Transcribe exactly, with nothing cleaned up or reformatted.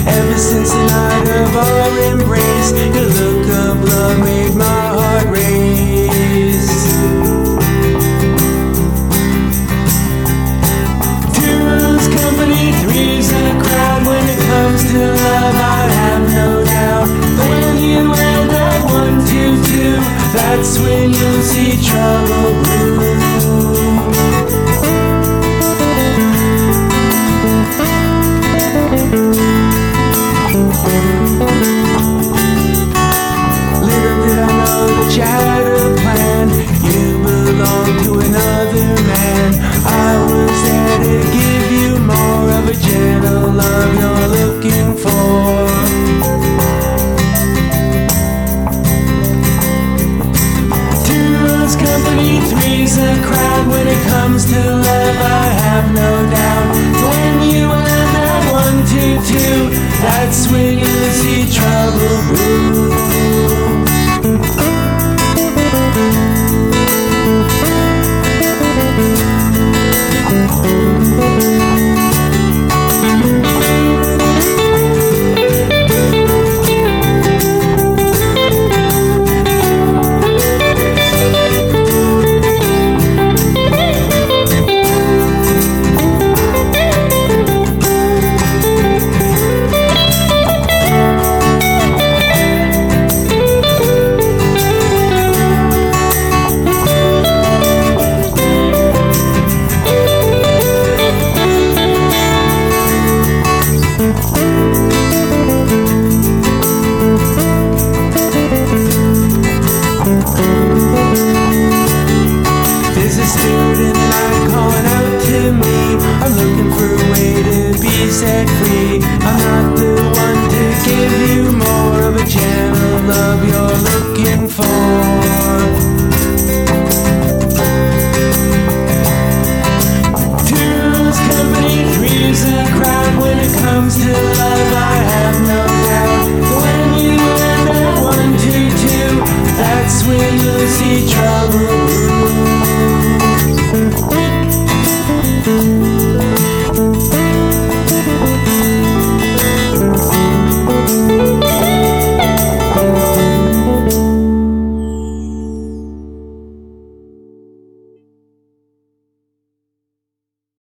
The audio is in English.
Ever since the night of our embrace, your look of love made my heart race. Two's company, three's a crowd. When it comes to love, I have no doubt. When you add that one, two, two, that's when you'll see trouble brew. Little did I know that you had a plan. You belong to another man. I was there to give you more of a gentle love you're looking for. Two's company, three's a crowd. When it comes to love, I have no doubt. When you add that one, two, two, that's when you see trouble brew. There's a spirit in the night calling out to me. I'm looking for a way to be set free. I'm not the one to give you more of a gentle love you're looking for. Two's company, three's a crowd. When it comes to love,